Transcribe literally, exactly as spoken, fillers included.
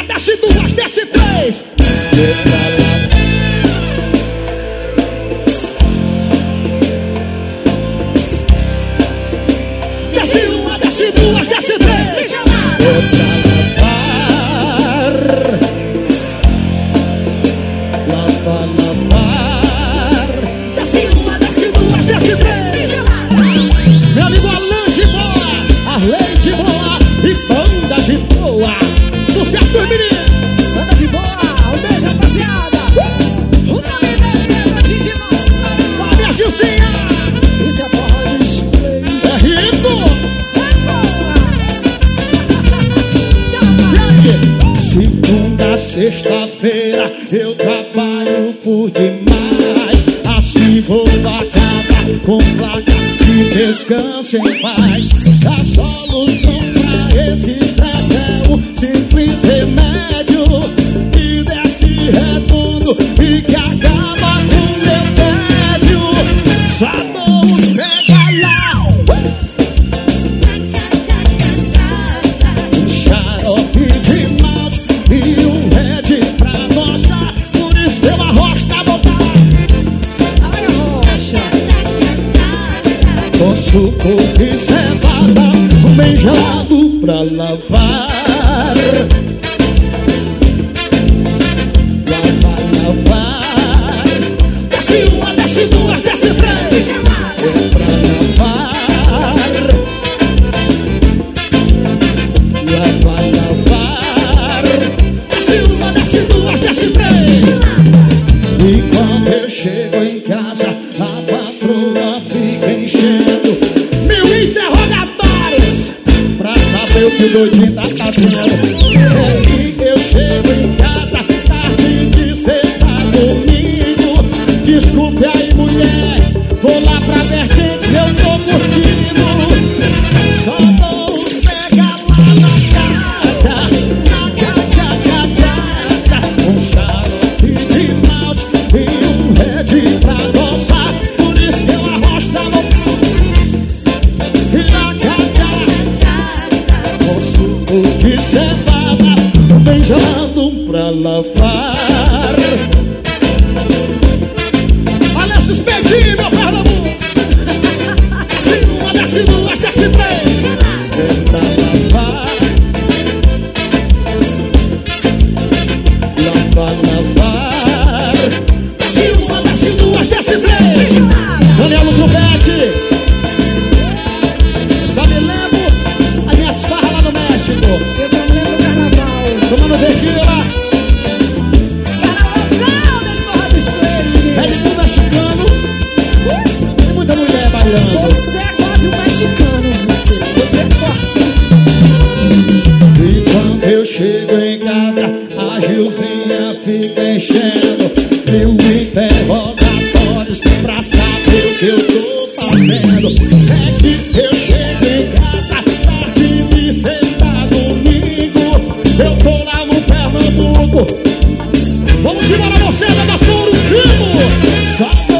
uma, desce duas, desce três. Desce uma, desce duas, desce três. Me chamaram. Lavar, lavar. Desce uma, desce duas, desce três. Me chamaram. Meu amigo Alain de Boa, Arley de Boa e Banda de Boa. Sucesso dos meninos. Banda de Boa, um beijo, rapaziada. O nome dele aqui de nossa. Fala, minha Gilzinha. Isso é porra de spray. É rico. Segunda, sexta-feira eu trabalho por demais. Assim vou acabar com placa e descanso em paz. A solução pra esse estresse é um simples remédio que desce redondo e que acaba com meu tédio. Sabão pega lá, um xarope de malte e um red pra dançar. Por isso eu arrocho na boca com suco de cevada bem gelado pra lavar. Lavar, lavar. Desce uma, desce duas, desce três. É pra lavar. Lavar, lavar. Desce uma, desce duas, desce três. E quando eu chego em casa, a patroa fica enchendo mil interrogatórios pra saber o que o doidinho tá fazendo. Se é que eu chego em casa tarde de sexta domingo, desculpe aí, mulher, vou lá pra vertente se eu tô curtindo. Só não pega lá na casa, na casa, na casa, um xarope de malte e um red pra dançar. Por isso que eu arrocho na boca e na casa com suco de cevada bem gelado pra lavar. Olha esses peitinhos, meu Pernambuco. Desce uma, desce duas, desce três. É pra lavar. Lavar, lavar. Desce uma, desce duas, desce três. Daniel Trubete. Só me lembro as minhas farras lá no México. Eu só me lembro do carnaval. Tomando tequila. Carnavalzão das porras dos players. É de tudo mexicano. Tem muita mulher bailando. Você é quase um mexicano. Você é quase. E quando eu chego em casa, a Gilzinha fica enchendo mil interrogatórios pra saber o que eu tô fazendo. É que eu chego em casa tarde de sexta domingo, eu tô lá no Pernambuco. Vamos embora, você, da Touro Vivo. Só